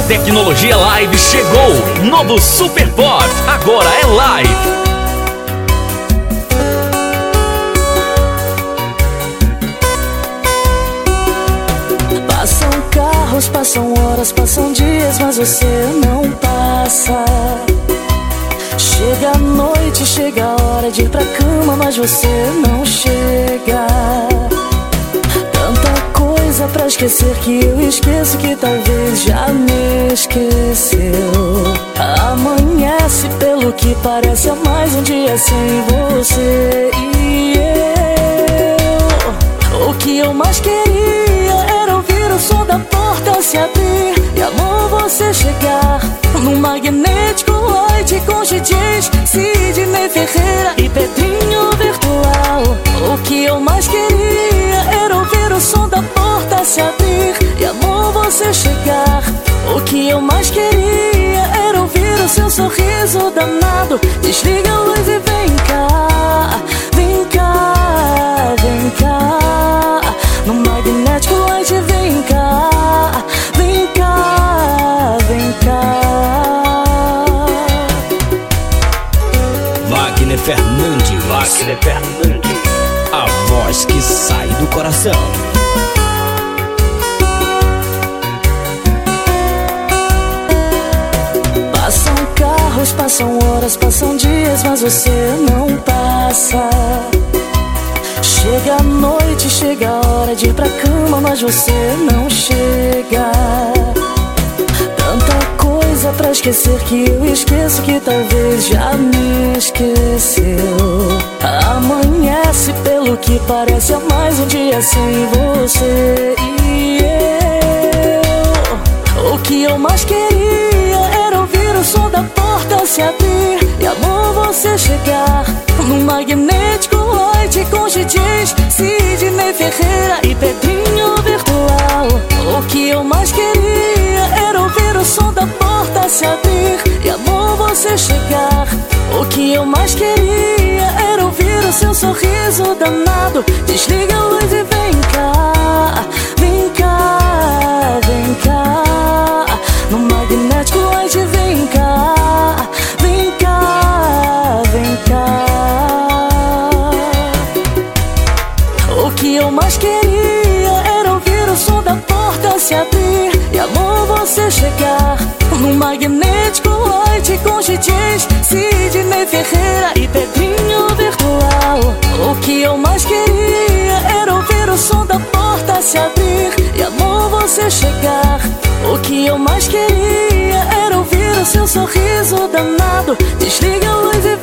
Tecnologia Live chegou. Novo Super Pop, agora é live. Passam carros, passam horas, passam dias, mas você não passa. Chega a noite, chega a hora de ir pra cama, mas você não chega. Tanta coisa pra esquecer que eu esqueço, que talvez já me esqueceu. Amanhece, pelo que parece, é mais um dia sem você e eu. O que eu mais queria era ouvir o som da porta se abrir e, amor, você chegar num magnético light com DJs Sidney Ferreira e Pedrinho Virtual. O que eu mais queria era ouvir o som da porta se abrir e, amor, você chegar. O que eu mais queria era ouvir o seu sorriso danado. Desliga a luz e vem cá, vem cá, vem cá. No magnético light, vem cá, vem cá, vem cá. Wagner Fernandes, a voz que sai do coração. Passam carros, passam horas, passam dias, mas você não passa. Chega a noite, chega a hora de ir pra cama, mas você não chega. Tanta coisa pra esquecer que eu esqueço, que talvez já me esqueceu. Amanhece, pelo que parece, é mais um dia sem você e eu. O que eu mais queria era ouvir o som da porta se abrir e, amor, você chegar num magnético light com DJs Sidney Ferreira e Pedrinho Virtual. O que eu mais queria era ouvir o som da porta se abrir e, amor, você chegar. O que eu mais queria era ouvir o seu sorriso danado. Desliga a luz e vem cá, vem cá, vem cá. No magnético light, vem cá, vem cá, vem cá. O que eu mais queria era ouvir o som da porta se abrir e, amor, você chegar num magnético light com DJs Sidney Ferreira e Pedrinho Virtual. O que eu mais queria era ouvir o som da porta se abrir e, amor, você chegar. O que eu mais queria era ouvir o seu sorriso danado. Desliga a luz e